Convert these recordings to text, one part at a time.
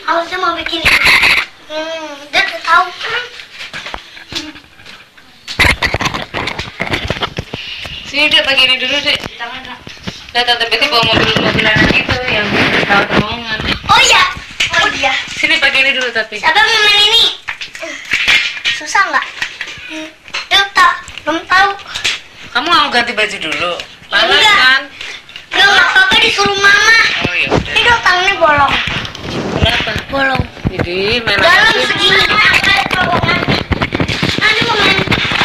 Harusnya mau bikin dia tahu kan. Sini deh, pakai ini dulu deh. Tangan dong. Lihat Tante Betty bawa mobil-mobilan itu yang tahu terowongan. Oh iya. Oh iya. Sini pakai ini dulu tapi. Siapa yang main ini? Susah nggak? Yuk tak, belum tahu. Kamu mau ganti baju dulu? Panas Enggak. kan? Nggak apa-apa disuruh mama. Oh iya udah. Ini dong tangannya bolong. Kenapa? Bolong. Jadi main Dalam apa sih? segini. Aduh mau main.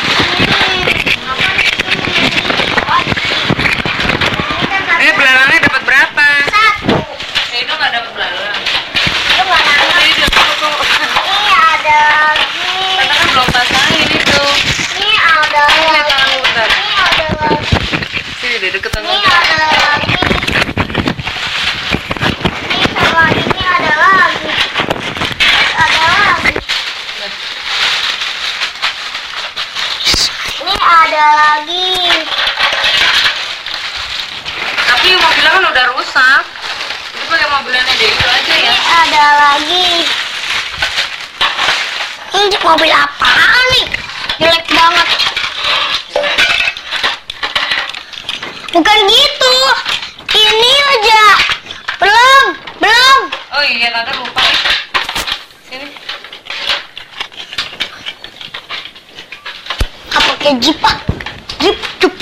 Belalangnya dapat berapa? Satu. Itu nggak dapat belalang. Itu nggak nangkep. Ini dia tuh. Ini ada lagi. Karena kan belum pasahin itu. Ini ada Lihat lagi. tanganmu bentar. Ini ada lagi. Sini deh deketan Ini mobil. ada lagi. Ini sama ini ada lagi. Ada lagi. Ini ada lagi. Tapi mobilnya kan udah rusak. Itu pakai mobilnya dia itu aja Ini ya. ada lagi. Ini mobil apaan nih? Jelek banget. Bukan gitu. Ini aja. Belum. Oh iya Tante lupa. Sini. Apa pakai jeep, Pak? Jeep.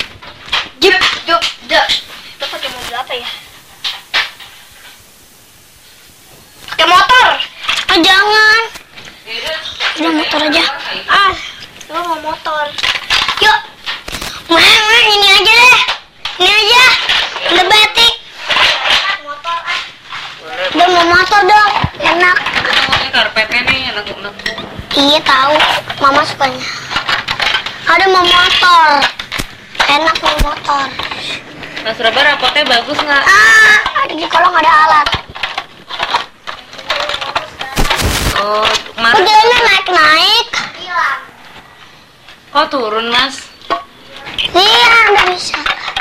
Itu pakai mobil apa ya? Pakai motor. Ah, jangan. Udah motor aja. Ah, lu mau motor. Yuk. Main ini aja deh. Ini aja. Udah Betty. Motor ah. Udah mau motor dong. Enak. Ini karpetnya nih enak-enak. Iya tahu. Mama sukanya. Ada mau motor. Enak mau motor. Mas Raba rapotnya bagus nggak? Di kolong ada alat. Oh, kemarin. Udah naik. Oh turun Mas. Iya, nggak bisa.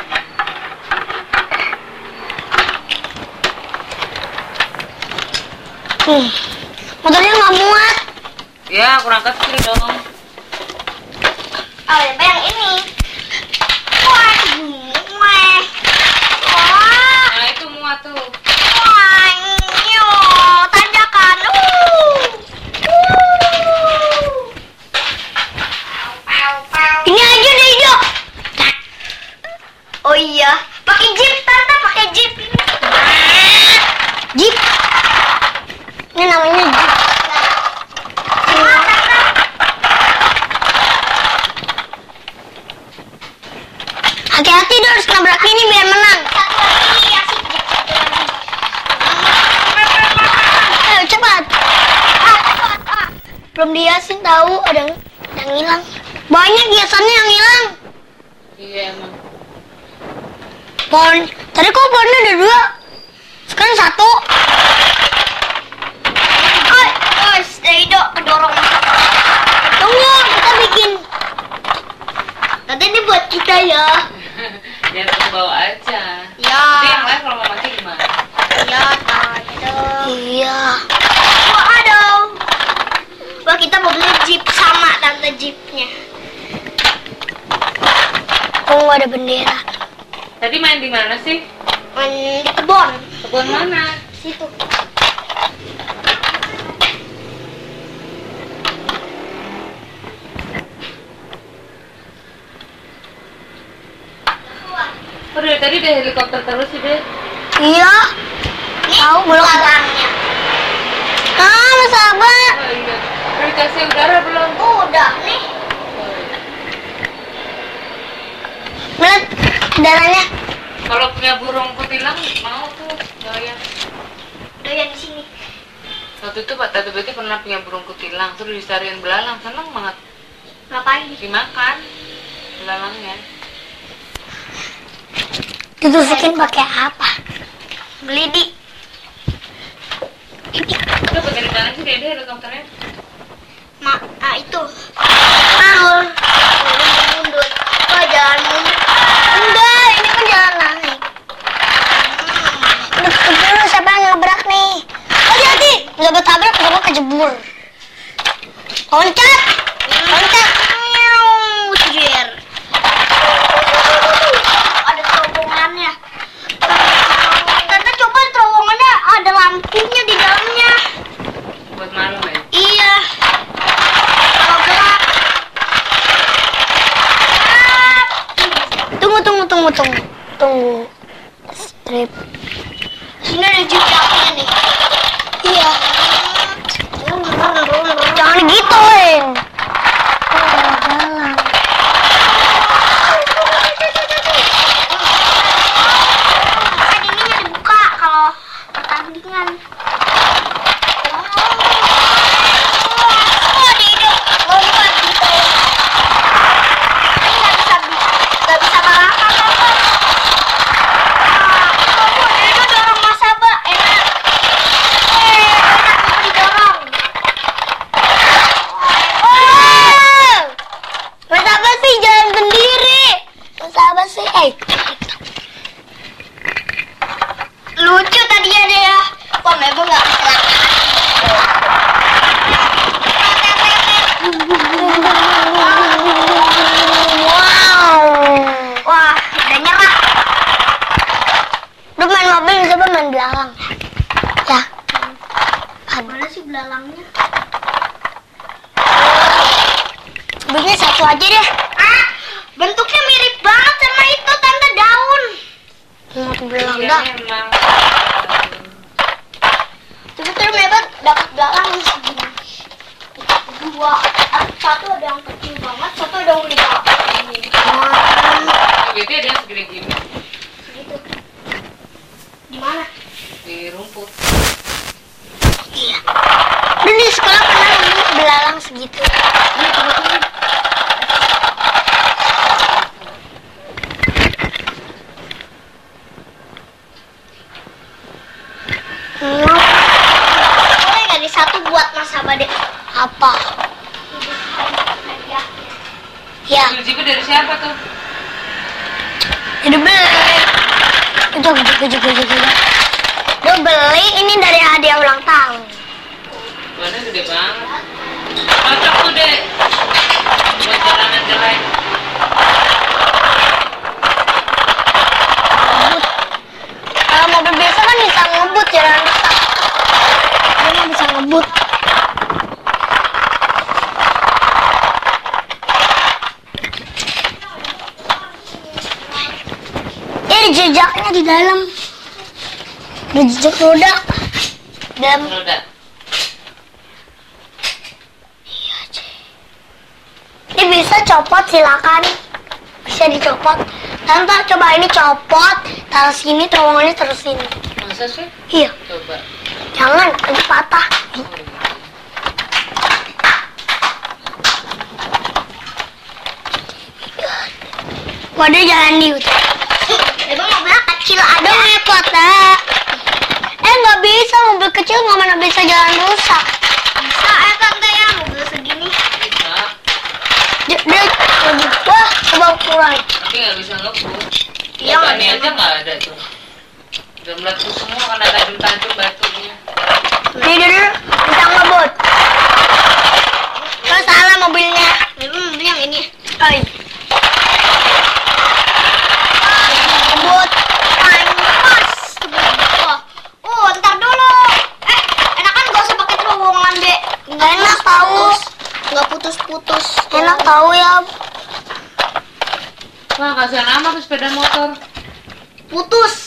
Motornya nggak muat. Ya kurang kecil dong. Oh, yang ini. Wah. Nah itu muat tuh. Tanjakan. Ini aja deh hijau. Oh iya, pakai jeep Tante, pakai jeep. Jeep. Ini namanya jeep. Hati-hati dong, harus nabrak ini biar menang. Ayo cepat. Belum dihiasin tahu, ada yang hilang. Banyak hiasannya yang hilang. Iya emang. Pohon, tadi kok pohonnya ada 2? Sekarang 1. Edo kedorong. Tunggu, kita bikin. Nanti ini buat kita ya. Ya terus bawa aja. Ya. Nanti yang lain kalau mau mati gimana? Ya, Tante. Iya. Wah, aduh. Wah, kita mau beli jeep sama Tante jeepnya. Kok nggak ada bendera? Tadi main di mana sih? Main di kebun. Kebun mana? Situ. Oh dari tadi deh helikopter terus sih deh. Iya. Tahu belum? Larangnya. Lu sabar. Oh iya. Udah dikasih udara belum? Udah nih. Lihat udaranya. Kalau punya burung kutilang mau tuh doyan. Doyan di sini. Waktu itu Pak Tante Betty pernah punya burung kutilang, terus disariin belalang, seneng banget. Ngapain? Dimakan belalangnya. Ditusukin pakai apa? Gelidi. Udah pakai di mana sih Dede helikopternya? Itu. Mundur. Mundur. Oh, jangan mundur. Enggak, ini kan jalan naik. Dulu siapa yang nabrak nih? Hati-hati. Nggak betah jamur. Loncat. Loncat. Jir. Ada terowongannya. Tante coba terowongannya ada lampunya di dalamnya. Buat malam ya? Iya. Kalau gelap. Tunggu. Strip. Sini ada jejaknya nih. Iya. Jangan gituin. Jalan. Kan ininya dibuka kalau pertandingan. Lompat gitu. Ini nggak bisa balapan lompat. Itu dorong Masaba enak. Enak didorong. Masaba sih jalan sendiri. Masaba sih, lucu tadi ya dia. Wah, memang nggak Wow. Wah, udah nyerah. Lu main mobil, coba main belalang. Ya. Mana sih belalangnya? Bentuknya satu aja deh. Bentuknya mirip banget sama itu tante daun. Mau belalang Iya, dah. memang. Tapi terus hebat dapat belalang segini. Dua, satu ada yang kecil banget, satu ada yang gede banget. Gitu ada yang segede gini. Segitu. Di mana? Di rumput. Iya. Dulu di sekolah pernah nemu belalang segitu. Boleh nggak di satu buat Mas Abade? Apa? Ya, Itu jiper dari siapa tuh? itu beli. Itu juga. Dia beli ini dari hadiah ulang tahun. Mana gede banget. Cocok tuh deh. Buat jalanan jelek. Ngebut. Kalau mobil biasa kan bisa ngebut jalan rusak. Ini mah bisa ngebut. Ada jejaknya di dalam. Ada jejak roda. Dan Roda. ini bisa copot, silakan. Bisa dicopot. Tante coba ini copot, taruh sini, terowongannya taruh sini. Masa sih? Iya, Coba. jangan nanti patah. Waduh jalan di hutan. Emang mobilnya kecil ada repot dah. Nggak bisa, mobil kecil nggak mana bisa jalan rusak. Bisa tante ya mobil segini. Bisa. Dia lagi wah coba kurang. Tapi nggak bisa ngebut. Iya, nggak Ini bisa aja nggak ada tuh. Udah meletus semua karena tajam-tajam batunya. Nih dulu bisa ngebut. Terus salah mobilnya. Mobil yang ini. Oi. Ngebut. Pas. Ntar dulu. Enakan gak usah pakai terowongan dek. Nggak enak tahu. Nggak putus-putus. Enak tahu ya. Wah, kasihan amat tuh sepeda motor. Putus.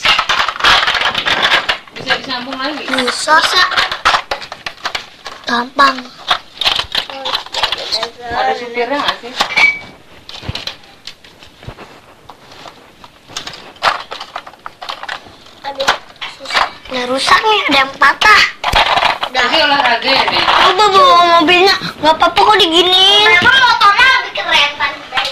Bisa disambung lagi. Bisa. Gampang. Ada supirnya nggak sih? Aduh, susah. Udah rusak nih, ada yang patah. Jadi olahraga ya deh. Udah bawa mobilnya, nggak apa-apa kok diginiin. Memang motornya lebih keren kan dari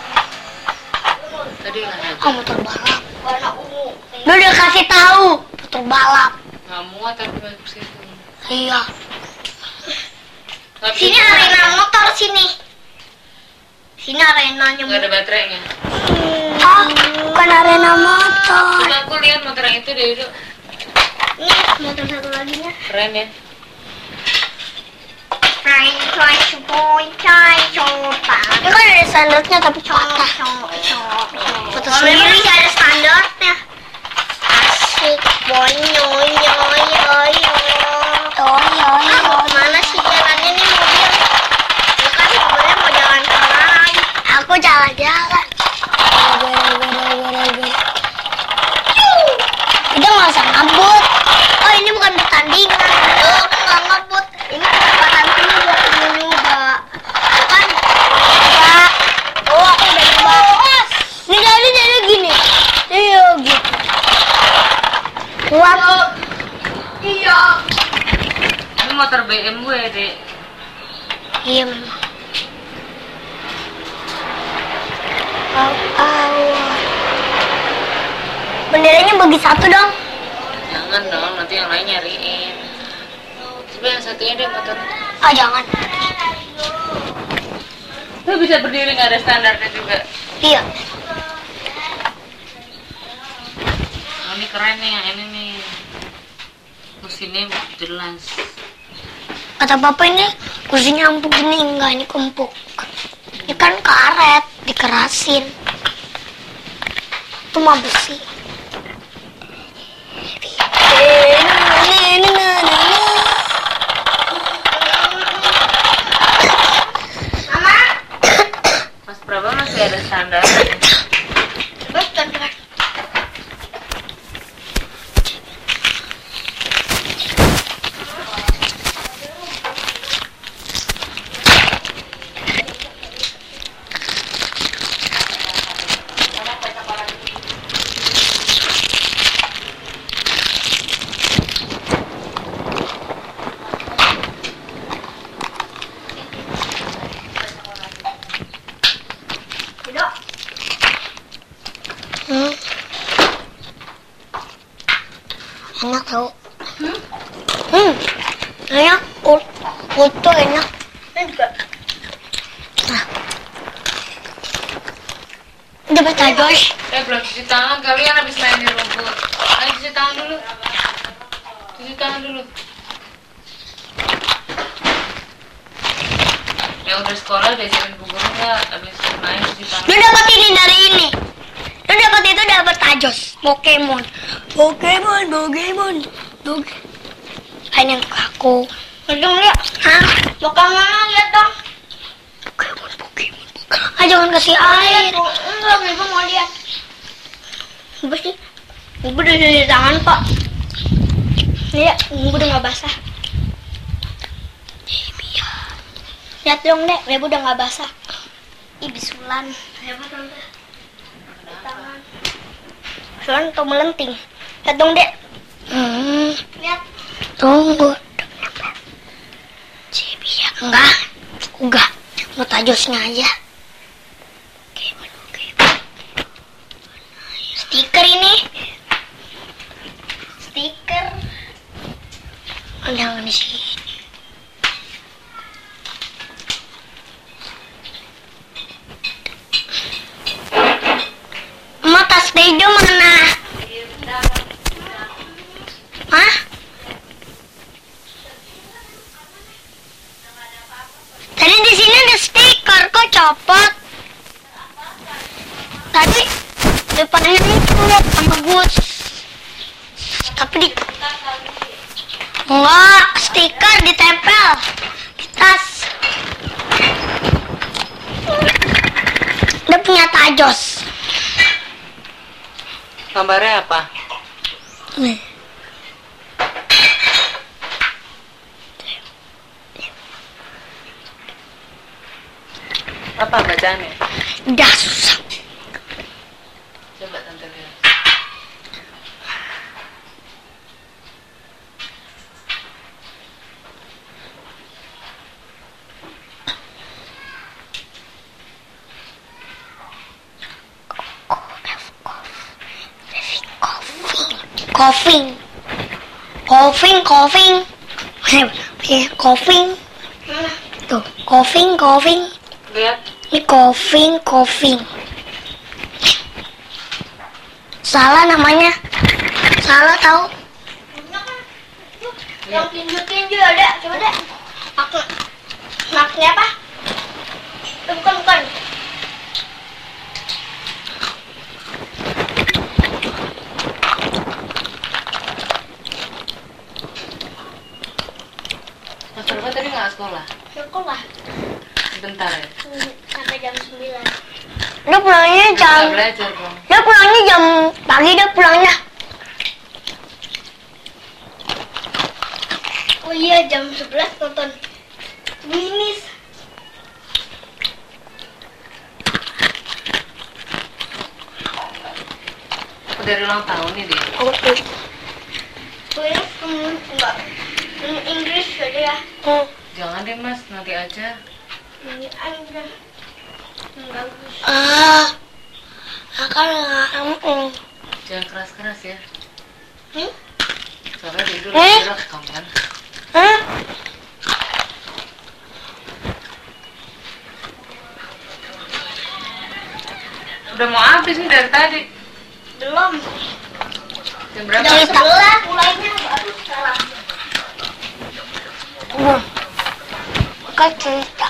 Tadi olahraga. motor balap. Warna ungu. Lu udah kasih tahu motor balap. Nggak muat tapi masuk situ. Iya. Tapi Sini arena motor sini. Sini arenanya. nggak ada baterainya. Ah, bukan arena motor. Coba aku lihat motor yang itu deh, Yudo. Ini motor satu lagi nya. Keren ya. Ini kan ada standarnya tapi patah. Foto sendiri bisa ada standarnya. Asik, bonyo, yo. Kemana sih jalannya nih mobil? Lu kan sebenarnya mau jalan kemana lagi? Aku jalan-jalan. Udah nggak usah ngabut. Oh ini bukan pertandingan. Oh aku nggak ngabut. Ini kesempatan ini buat kamu nyoba. Bukan? Enggak. Oh aku udah nyoba. Ini tadi jadi gini. Iya gitu. Kuat. Iya. Ini motor BMW dek. Iya memang. Benderanya bagi satu dong. Jangan dong, nanti yang lain nyariin. Coba yang satunya deh motor. Ah jangan. Lu bisa berdiri nggak ada standarnya juga. Iya. Oh, ini keren nih yang ini nih. Mesinnya jelas. Kata bapak ini kursinya empuk gini, enggak ini kempuk. Ini kan karet, dikerasin. Itu mah besi. Mama, Mas Praba masih ada standar. betul. Enak tau. Enak. Utuh enak. Ini juga. Nah. Udah betah Josh. Belum cuci tangan, kalian habis main di rumput. Ayo cuci tangan dulu. Cuci tangan dulu. Yang udah sekolah diajarin bu guru nggak? Habis main cuci tangan. Lu dapat ini dari ini. Lu dapat itu dapat tajos. Pokemon. Ini yang aku. Dong lihat. Hah? Bukan mana lihat dong. Pokemon. Ah jangan kasih air. Enggak, Ibu mau lihat. Apa sih? Ibu udah cuci tangan kok. Lihat, Ibu udah nggak basah. Lihat dong dek, Ibu udah nggak basah. Ih bisulan. Hebat dong dek. Tangan. Bisulan atau melenting. Lihat dong dek. Lihat. Tunggu. Cibia enggak. Mau tajosnya aja. Oke. Stiker ini. Stiker. Jangan di sini. Emak tas Bejo mana? Hah? Tadi di sini ada stiker, kok copot? Tadi depannya itu sama Gus. Tapi di enggak, stiker ditempel di tas. Dia punya tajos. Gambarnya apa? Nih. Apa bacaannya? Udah susah. Coba tante lihat. Coughing. Tuh, coughing. Lihat. Ini coughing. Salah namanya. Salah tahu. Yang tinju ada, coba deh. Aku Maksudnya apa? Bukan. Mas Reba tadi nggak sekolah? Sekolah. Sebentar ya? Sampai jam 9. Dia pulangnya jam... Nggak belajar dong. Dia pulangnya jam pagi, dia pulangnya. Oh iya, jam 11 nonton Minis. Dari ulang tahun nih dia. Oke. Minis enggak. Inggris aja ya. Jangan deh mas, nanti aja. Ini aja. Bagus. Akan Jangan keras-keras ya. Hmm? Soalnya tidur rekam kan. Udah mau habis nih dari tadi. Belum. Jam berapa? Jam 11 mulainya baru sekarang. Bukan cerita.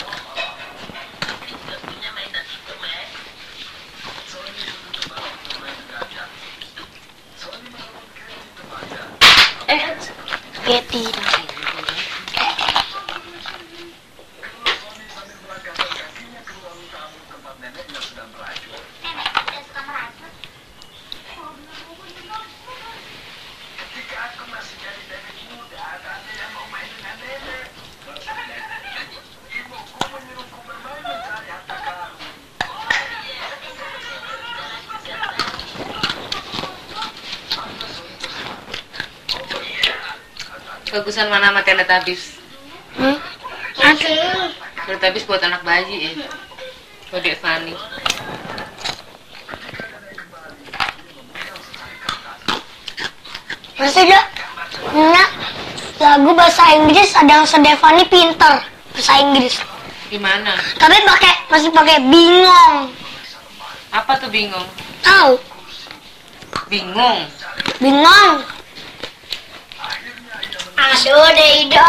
Ya tidak. Bagusan mana sama Teletubbies? Masih. Teletubbies buat anak bayi ya. Kode Fanny. Masih ada. Nah, lagu bahasa Inggris ada yang Stefani pinter bahasa Inggris. Gimana? Tapi masih pakai bingung. Apa tuh bingung? Tahu? Bingung. Bingung. Aduh, dedo.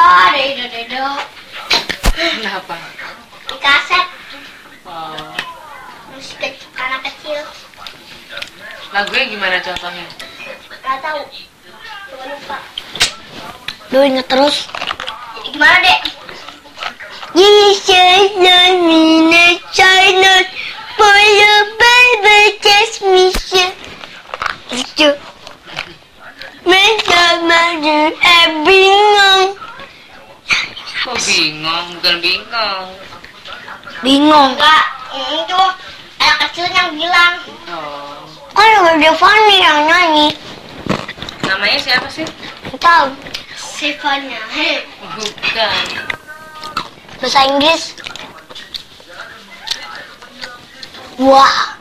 Kenapa? Di kaset Oh. musik anak kecil. Lagunya gimana contohnya? Gak tahu. Coba lupa. Duh, inget terus. Gimana, Dek? You should know me, not China, for your baby transmission. Itu. Madu, bingung. Kok bingung? Bukan bingung. Bingung. Enggak, itu anak kecil yang bilang. Oh. Kan ada Fanny yang nyanyi. Namanya siapa sih? Tahu? Stefania. Bukan. Bahasa Inggris. Wah.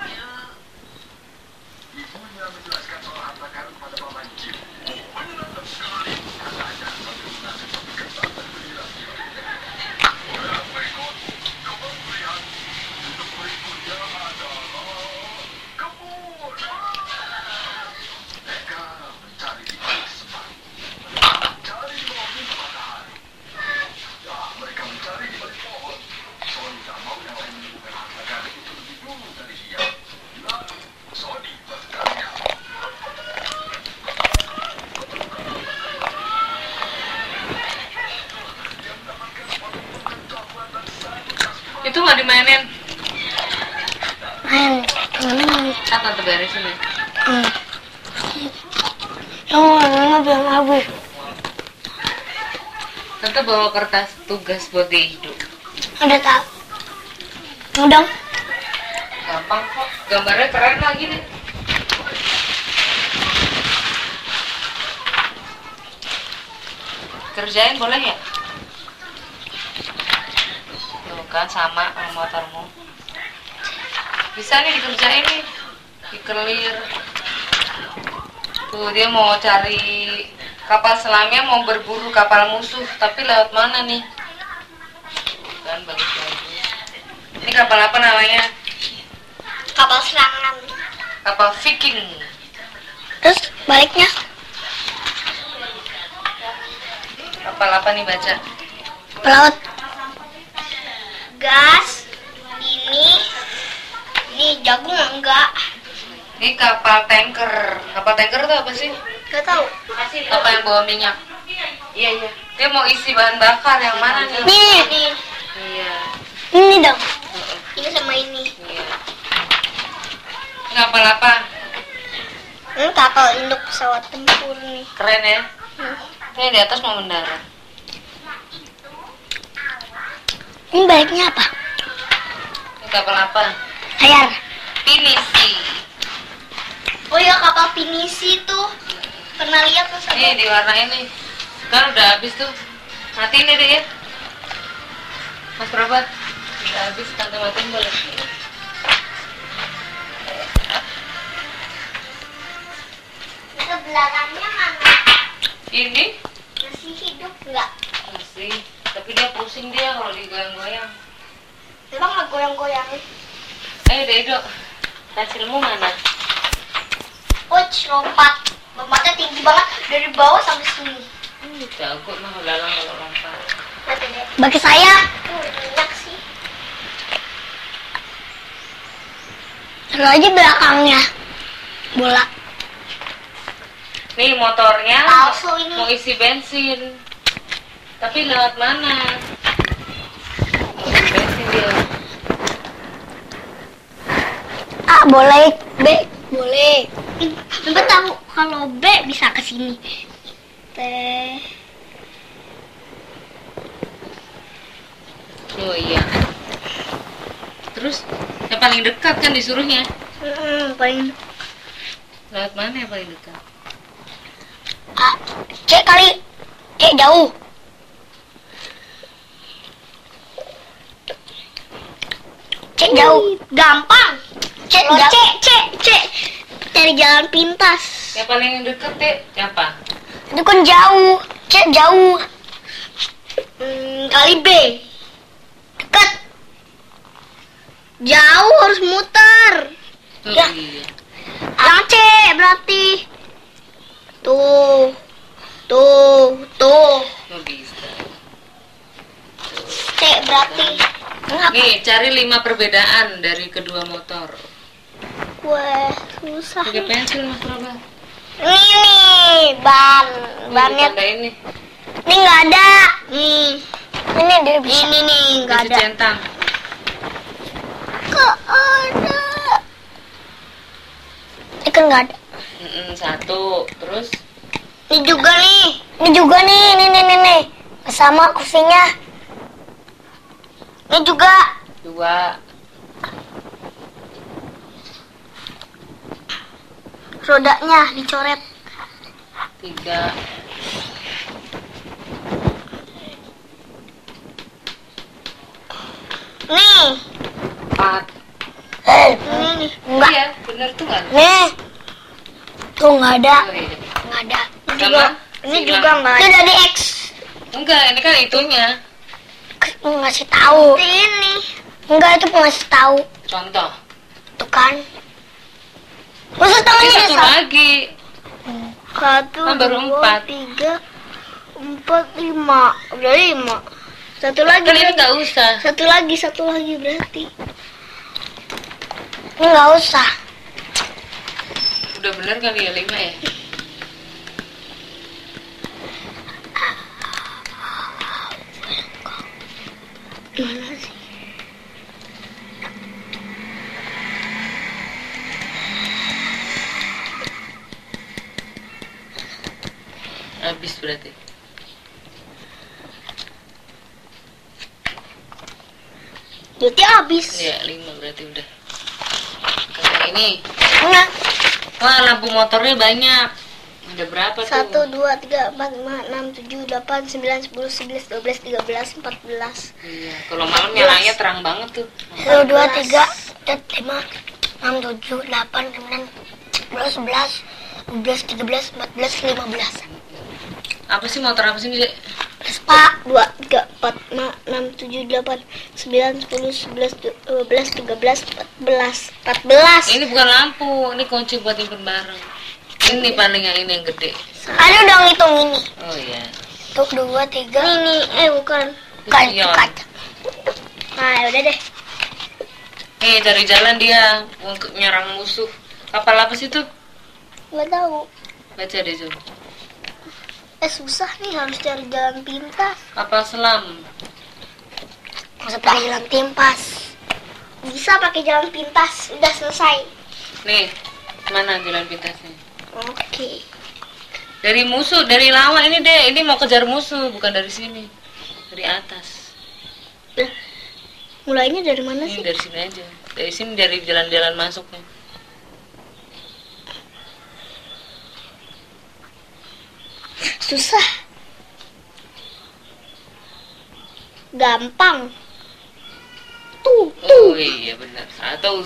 Itu nggak dimainin? Main. Apa tuh beresin ya? Yang belum habis. Tante bawa kertas tugas buat dia hidup. Ada tak? Udah. Gampang kok. Gambarnya keren lagi nih. Kerjain boleh ya? Tuh kan sama motormu. Bisa nih dikerjain nih. Dikelir. Tuh dia mau cari kapal selamnya, mau berburu kapal musuh, tapi lewat mana nih? Kan bagus-bagus. Ini kapal apa namanya? Kapal serangan. Kapal Viking. Terus baliknya? Kapal apa nih baca? Pelaut. gas. Ini jagung enggak? Ini kapal tanker. Kapal tanker itu apa sih? Gak tahu. Apa yang bawa minyak? Iya. Dia mau isi bahan bakar yang mana nih? Nih. Iya. Ini dong. Ini sama ini. Iya. Ini kapal apa? Ini kapal induk pesawat tempur nih. Keren ya. Ini di atas mau mendarat. Ini baiknya apa? Ini kapal apa? Layar. Pinisi. Oh ya, kapal pinisi tuh. Pernah lihat tuh sama. Ini di warna ini. Kan udah habis tuh. Matiin deh ya. Mas Robert, udah habis, tante matiin boleh. Sebelahnya mana? Ini Masih hidup nggak? masih, tapi dia pusing dia kalau digoyang-goyang. Emang nggak goyang-goyang? Dedo, pensilmu mana? Lompat. Lompatnya tinggi banget dari bawah sampai sini. Jago mah lalang kalau lompat. Bagi saya banyak sih. Taruh aja belakangnya bola. Nih motornya Palsu ini. mau isi bensin, tapi lewat mana? Mau isi bensin dia. Boleh B, boleh. Mbak tahu kalau B bisa ke sini. T. Oh iya. Terus yang paling dekat kan disuruhnya. Paling Lewat mana yang paling dekat? C kali. C jauh. C jauh. Gampang. C cari jalan pintas. Yang paling dekat deh siapa? Itu kan jauh. C jauh. Kali B. Dekat. Jauh harus muter. Oh, Ya. iya. Yang C berarti. Tuh. Oh, bisa. C berarti. Ngapa? Nih, cari 5 perbedaan dari kedua motor. Wah, susah. Pakai pensil Mas Robert. Ini bannya. Ini. Ini nggak ada. Ini dia bisa. Ini nggak Bisa ada. centang. Nggak ada. Ini kan nggak ada. Satu, terus Ini juga nih. Nih. Sama kursinya. Ini juga. 2. Rodanya dicoret. 3. Nih. 4. Ini nih. Enggak. Iya, bener tuh kan? Nih. Tuh nggak ada. Oh, iya. Nggak ada. Ini Sama? juga. Ini Silang. juga nggak ada. Itu dari X. Enggak, ini kan itunya. Ngasih tahu. Ini. Enggak, itu ngasih tahu. Contoh. Tuh kan. Masa Ini tangannya satu sama? lagi. 1, Kan baru 4. 3, 4, 5. Udah 5. Satu lagi. Kan ini berarti. nggak usah. Satu lagi berarti. Ini nggak usah. Udah bener kali ya 5 ya? Gimana sih? Habis berarti. Berarti habis. Ya 5 berarti udah. Nah, ini. Nah. Wah, lampu motornya banyak. Udah berapa tuh? 1, 2, 3, 4, 5, 6, 7, 8, 9, 10, 11, 12, 13, 14. Iya, kalau malam nyalanya terang banget tuh. 1, 2, 3, 4, 5, 6, 7, 8, 9, 10, 11, 12, 13, 14, 15. Apa sih motor apa sih, Dek? Vespa 2, 3, 4, 5, 6, 7, 8, 9, 10, 11, 12, 13, 14. 14. Ini bukan lampu, ini kunci buat nyimpen barang. Ini paling yang ini yang gede. Aduh dong hitung ini. Oh iya. 1, 2, 3. Ini, bukan. Bukan, Spion. kaca. Nah, udah deh. Nih, cari jalan dia untuk nyerang musuh. Kapal apa sih tuh? Nggak tahu. Baca deh coba. Susah nih, harus cari jalan pintas. Kapal selam. Harus pakai jalan pintas. Bisa pakai jalan pintas. Udah selesai. Nih, mana jalan pintasnya? Oke. Dari musuh, dari lawan ini deh. Ini mau kejar musuh, bukan dari sini. Dari atas. Lah, mulainya dari mana Ini sih? dari sini aja. Dari sini, dari jalan-jalan masuknya. Susah. Gampang. Tuh. Oh iya benar. Atau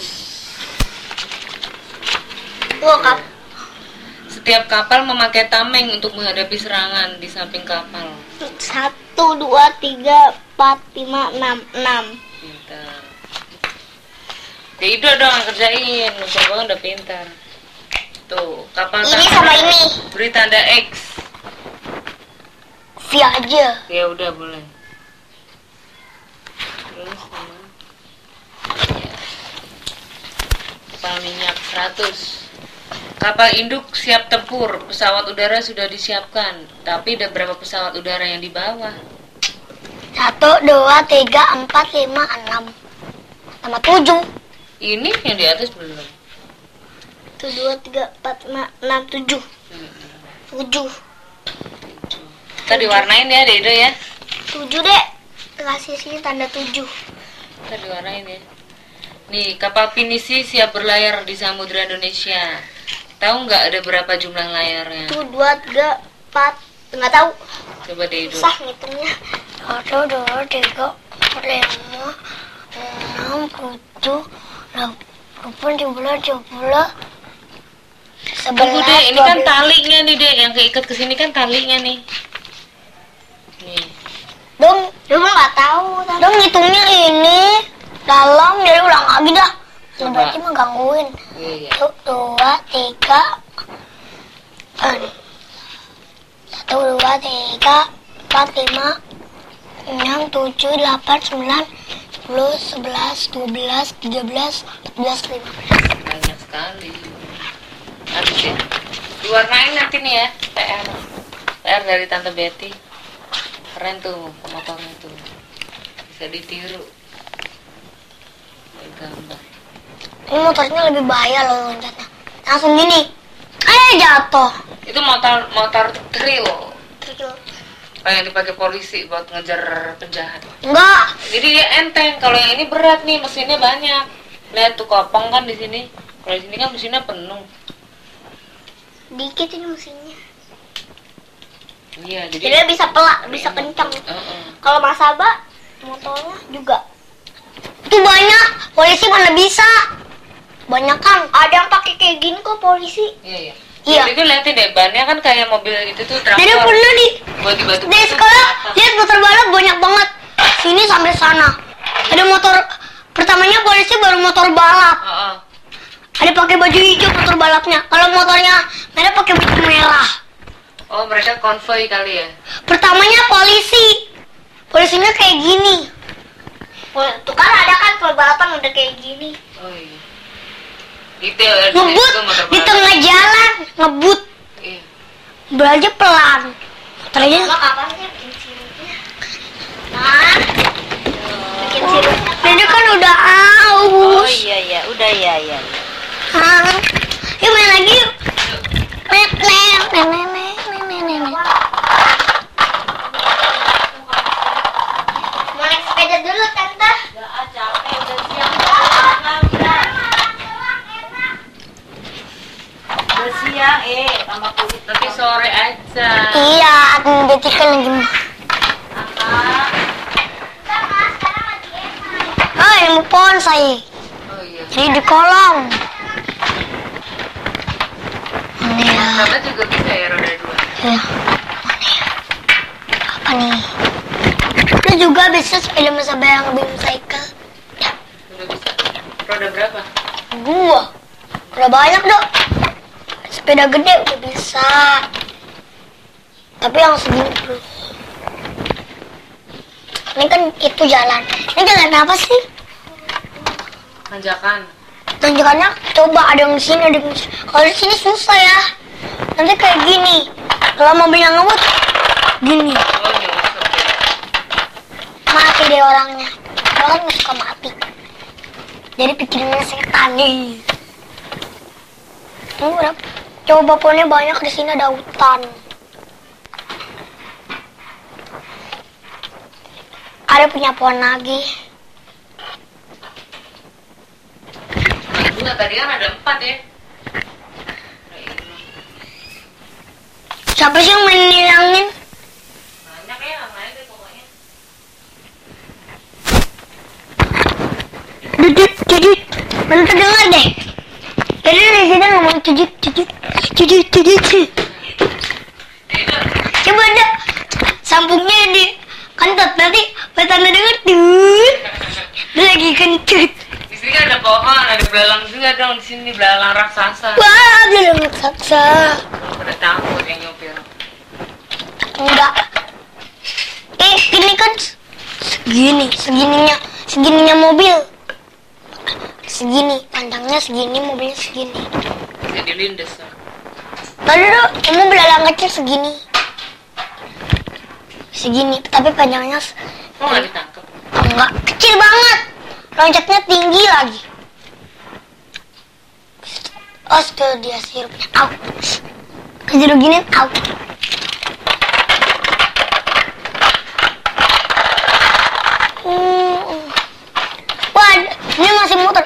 Kap. setiap kapal memakai tameng untuk menghadapi serangan di samping kapal. 1, 2, 3, 4, 5, 6. Pintar. Ya udah dong kerjain. Musuh banget udah pintar. Tuh, kapal Ini sama ini. beri tanda X. Via aja. Ya udah boleh. Terus sama ya. Kapal minyak 100. Kapal induk siap tempur. Pesawat udara sudah disiapkan. Tapi ada berapa pesawat udara yang di bawah? 1, 2, 3, 4, 5, 6. Sama 7. Ini yang di atas belum. 1, 2, 3, 4, 5, 6, 7. 7. Kita diwarnain ya, Dedo ya. 7 deh. Kasih sini tanda 7. Kita diwarnain ya. Nih, kapal pinisi siap berlayar di Samudra Indonesia. Tahu nggak ada berapa jumlah layarnya? 1, 2, 3, 4. Nggak tahu. Coba Dedo. Susah ngitungnya. 1, 2, 3, 4, 5, 6, 7, 8, 9, 10, 11, Tunggu deh, ini kan 12. talinya nih deh, yang keikat ke sini kan talinya nih. Nih. Dong nggak tahu. Dong ngitungnya ini dalam, jadi ulang lagi dah. Coba. Berarti mah gangguin. Iya. 1, 2, 3, 1, 2, 3, 4, 5, 6, 7, 8, 9, 10, 11, 12, 13, 14, 15. Banyak sekali. Habis ya. Diwarnain nanti nih ya, PR. PR dari Tante Betty. Keren tuh motornya tuh. Bisa ditiru. Gambar. Ini motornya lebih bahaya loh loncatnya. Langsung gini. Jatuh. Itu motor trail. Yang dipakai polisi buat ngejar penjahat. Enggak. Jadi dia enteng. Kalau yang ini berat nih, mesinnya banyak. Lihat tuh kopong kan di sini. Kalau di sini kan mesinnya penuh. Dikit ini mesinnya. Iya, Jadi dia bisa pelak, bisa kencang. Kalau Mas Aba motornya juga. Itu banyak. Polisi mana bisa? Banyak kan. Ada yang pakai kayak gini kok polisi. Iya. Iya. Jadi lihatin deh, bannya kan kayak mobil itu tuh Jadi traktor. pernah Buat di batu. di sekolah lihat motor balap banyak banget. Sini sampai sana. Ada motor pertamanya polisi baru motor balap. Ada pakai baju hijau motor balapnya. Kalau motornya merah pakai baju merah. Oh, mereka konvoy kali ya. Pertamanya polisi. Polisinya kayak gini. Tuh kan ada kan kalau balapan udah kayak gini. Oh iya. Itu itu Ngebut motor di balap. tengah jalan, ngebut. Iya. Belajar pelan. Motornya kapan sih bikin sirupnya? Nah, bikin sirupnya. Ini kan udah aus. Oh iya, udah ya. Yuk main lagi yuk. Main. Mau naik sepeda dulu tante. Capek udah siang. Udah siang, tambah kulit. Tapi sore aja. Iya, Betty kan lagi. Ilmu pohon saya. Oh iya. Jadi di kolong. Mana ya? Sama juga bisa ya roda 2. Ya. Mana ya? Apa nih? Lu juga bisa sepeda masa bayang BIM cycle. Ya, Udah bisa. Roda berapa? gua. Udah banyak dong. Sepeda gede udah bisa. Tapi yang segini terus. Ini kan itu jalan. Ini jalan apa sih? Tanjakan. Tanjakannya coba ada yang di sini, ada yang di sini. Kalau di sini susah ya. Nanti kayak gini. Kalau mobilnya ngebut, gini. Oh, nyungsep ya. Mati deh orangnya. Orang nggak suka mati. Jadi pikirannya setan nih. Ini udah. Coba pohonnya banyak di sini, ada hutan. Ada punya pohon lagi. Nah, tadi kan ada 4 ya. Siapa sih yang main nilangin? Banyak ya, main deh pokoknya. Jujut. Mana terdengar deh. Tadi dari sini ngomong jujut. Coba ada sambungnya di kentut nanti petanda denger tuh. Dia lagi kentut. Di sini kan ada pohon, ada belalang juga dong di sini, belalang raksasa. Wah, belum saksa. Udah takut yang nyopir. Enggak. Ini kan segininya mobil. Segini, panjangnya segini, mobilnya segini. Jadi lindes. Tadi tuh, kamu belalang kecil segini. Segini, tapi panjangnya Mau nggak ditangkap? enggak, kecil banget. Loncatnya tinggi lagi. Tuh dia sirupnya. Au. Kejeruk gini, au. Wah, ini masih muter.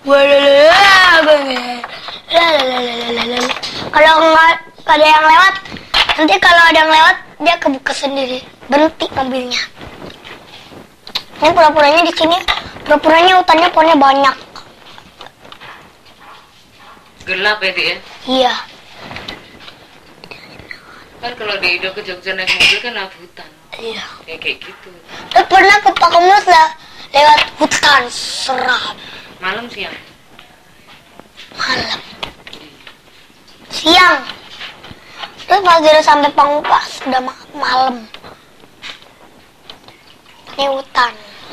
Kalau nggak ada yang lewat, nanti kalau ada yang lewat dia kebuka sendiri, berhenti mobilnya. Ini pura-puranya di sini, pura-puranya hutannya pohonnya banyak. Gelap ya, Dik ya? Iya. Kan kalau di Ido ke Jogja naik mobil kan lewat hutan. Iya. Ya kayak gitu. Pernah ke Pakemus lah, lewat hutan seram. Malam siang. Malam. Siang. Terus pas udah sampai Pamungkas udah malam. Ini hutan.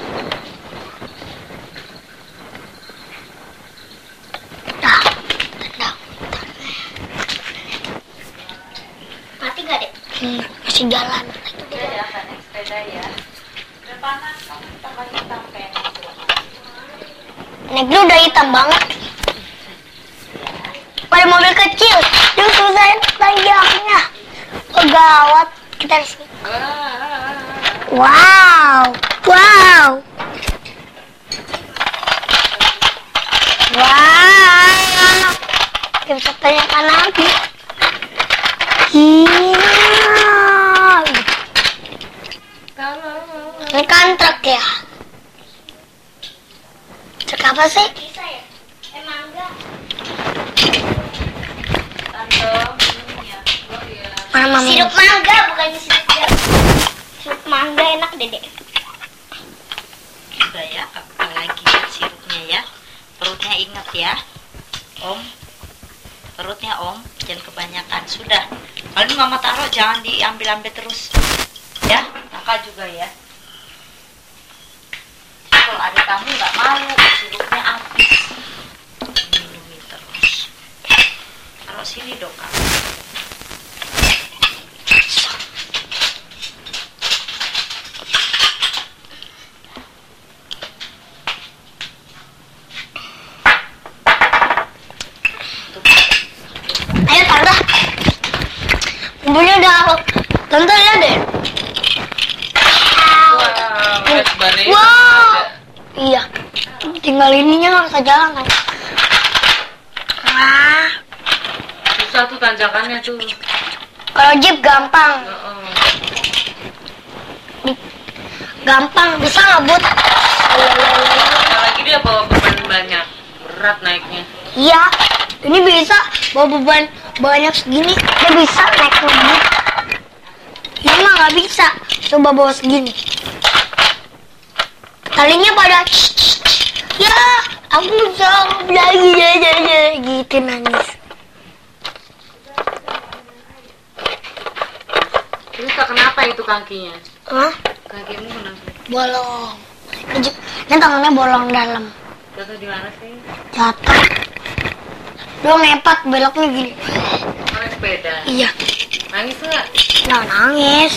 Nah, hutan. Mati gak deh? Masih jalan. Ada apa naik sepeda ya? Udah panas, kamu tambah hitam kayaknya. Naik dulu udah hitam banget. Pada mobil kecil, dia susah tanjaknya. Oh gawat, kita di sini. Wow. Kita bisa tanyakan lagi. Iya. Ini kan truk ya. Truk apa sih? Bisa ya? Mangga. Mana mami? Sirup mangga bukan sirup jeruk. Sirup mangga enak dedek. Udah ya, apalagi sirupnya ya. Perutnya ingat ya, Om. Perutnya Om, jangan kebanyakan. Sudah. Kalau ini Mama taruh jangan diambil-ambil terus. Ya, Kakak juga ya. Kalau ada tamu nggak malu, sirupnya habis. Minumi terus. Taruh sini dong Kak. Ayo Tante. Mobilnya udah Tante lihat deh. Wow. Iya. Tinggal ininya nggak bisa jalan kan. Wah. Susah tuh tanjakannya tuh. Kalau jeep gampang. Gampang bisa ngebut. Apalagi dia bawa beban banyak, berat naiknya. Iya. Ini bisa bawa beban banyak segini. Dia bisa naik ngebut. Ini mah nggak bisa. Coba bawa segini. Talinya pada ya aku bisa lagi gitu nangis. Terus kenapa itu kakinya? Hah? Kakimu kenapa? Bolong. Ini tangannya bolong dalam. Jatuh di mana sih? Jatuh. Dia ngepet beloknya gini. Naik sepeda. Iya. Nangis nggak? Nggak nangis.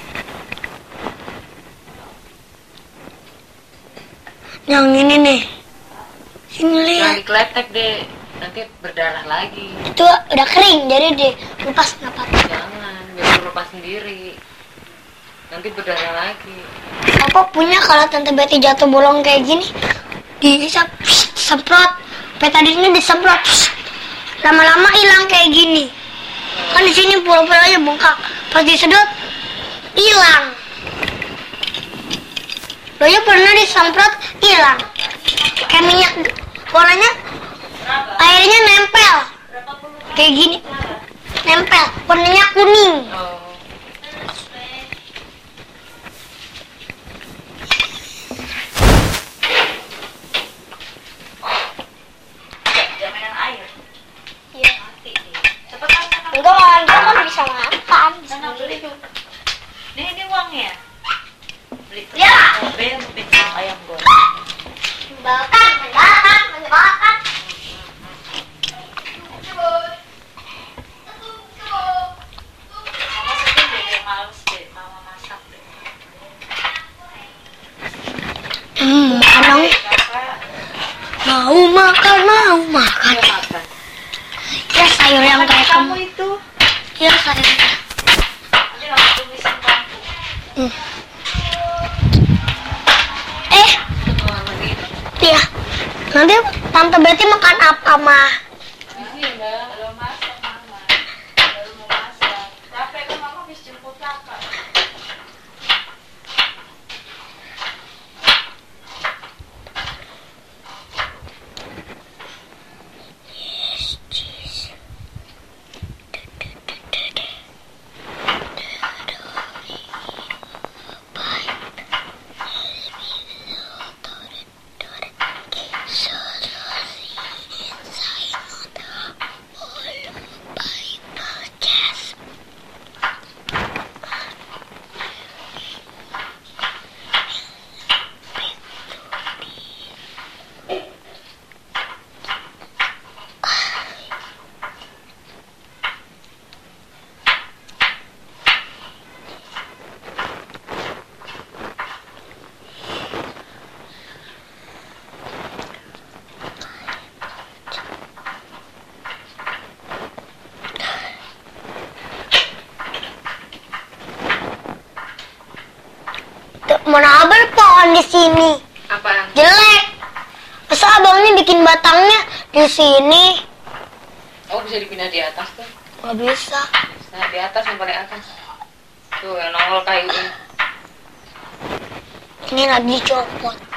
Yang ini nih. Sini Jangan lihat. dikletek deh, nanti berdarah lagi. Itu udah kering, jadi dilepas nggak apa-apa. Jangan, biar lepas sendiri. Nanti berdarah lagi. Papa punya kalau Tante Betty jatuh bolong kayak gini, disemprot. Betadine ini disemprot. Lama-lama hilang kayak gini. Kan di sini pura-puranya bengkak. Pas disedot, hilang. Loyo pernah disemprot, hilang. Kayak minyak, warnanya, airnya nempel. Kayak gini, nempel. Warnanya kuning. Oh. Jangan mainan air. Iya. Mati nih. Cepetan sana. Enggak, dia kan bisa makan. Sana beli. Ini uangnya. Beli tuh. Ya. Mobil, bintang ayam goreng. Menyebalkan. Mama sedih deh, males deh, mama masak deh. Makan dong. Kakak, Mau makan. dia makan. Ya sayur yang kayak kamu. Kamu itu. Ya sayur. Nanti aku tulisin kamu. Oh, lagi. Iya. Nanti Tante Betty makan apa, mah? Belum masak mama. Baru mau masak. Capek kan mama habis jemput kakak. Tuh, mana abang pohon di sini? Apaan? Jelek. Masa abangnya bikin batangnya di sini? Oh, bisa dipindah di atas tuh. Gak bisa. Nah, di atas yang paling atas. Tuh, yang nongol kayu ini. Ini lagi copot.